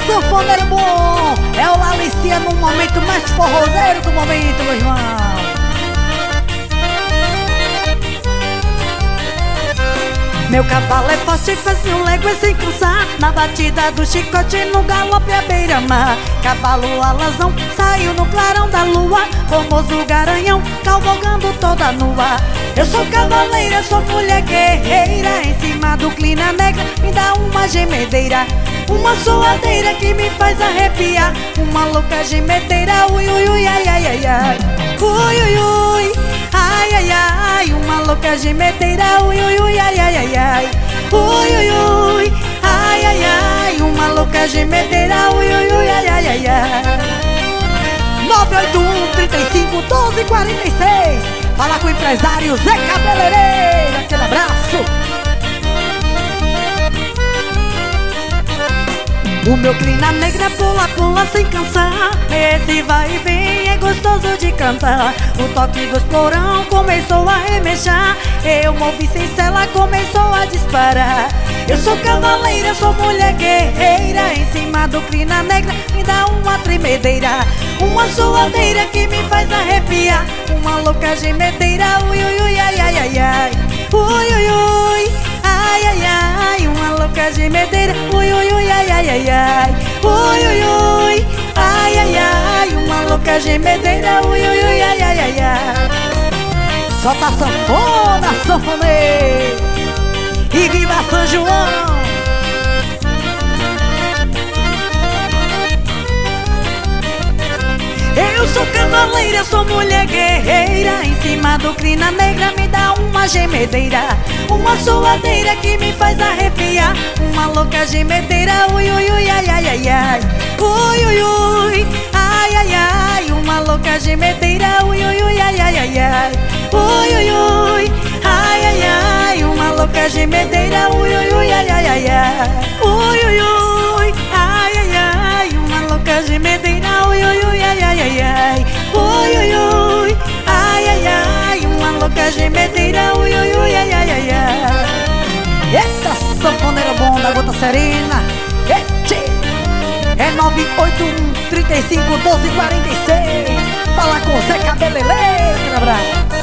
sanfoneiro bom, é o Lalicia no momento mais forrozeiro do momento, meu irmão. Meu cavalo é forte, faz um légua sem cansar, na batida do chicote, no galope à beira-mar. Cavalo alazão, saiu no clarão da lua, formoso garanhão, cavalgando toda nua. Eu sou cavaleira, sou mulher guerreira, em cima do clina negra, me dá uma gemedeira. Uma suadeira que me faz arrepiar, uma louca gemedeira, ui, ui, ui, ai, ai, ai, ai. Ui, ui, ui, ai, ai, ai, uma louca gemedeira, ui, ui, ui, ai, ai, ai, ai. Ui, ui, ui, ai, ai, ai, uma louca gemedeira, ui, ui, ui, ai, ai, ai, ai. 981-35-12-46. Fala com o empresário Zé Cabeleireiro, aquele abraço. O meu clina negra pula, pula sem cansar, esse vai e vem é gostoso de cantar. O toque do esporão começou a remexer, eu movi sem cela, começou a disparar. Eu sou cavaleira, sou mulher guerreira, em cima do clina negra me dá uma tremedeira. Uma suadeira que me faz arrepiar, uma louca gemedeira, ui, ui, ui, ai, ai, ai, ai. Ui, ui, ui, ai, ai, ai, uma louca gemedeira, ui, ui, ui, ai, ai, ai, ai. Ui, ui, ui, ai, ai, ai, uma louca gemedeira, ui, ui, ui, ai, ai, ai, ai. Solta a sanfona, sanfoneiro, e viva São João. Eu sou cavaleira, sou mulher guerreira, em cima do clina negra me dá uma gemedeira. Uma suadeira que me faz arrepiar, uma louca gemedeira, ui, ui, ui, ai, ai, ai, ai. Ui, ui, ui, ai, ai, ai, uma louca gemedeira, ui, ui, ui, ai, ai, ai, ai. Ui, ui, ui, ai, ai, ai, uma louca gemedeira, ui, ui, ui, ai, ai, ai, ai. Ui, ui, ui, ai, ai, ai, uma louca gemedeira, ui, ui, ui, ai, ai, ai, ai. Ui, ui, ui, ai, ai, ai, uma louca gemedeira, ui, ui, ui, ai, ai, ai, ai. Eita, sanfoneiro bom da Gota Serena, é 981-35-12-46. Fala com o Zé Cabeleireiro, abraço.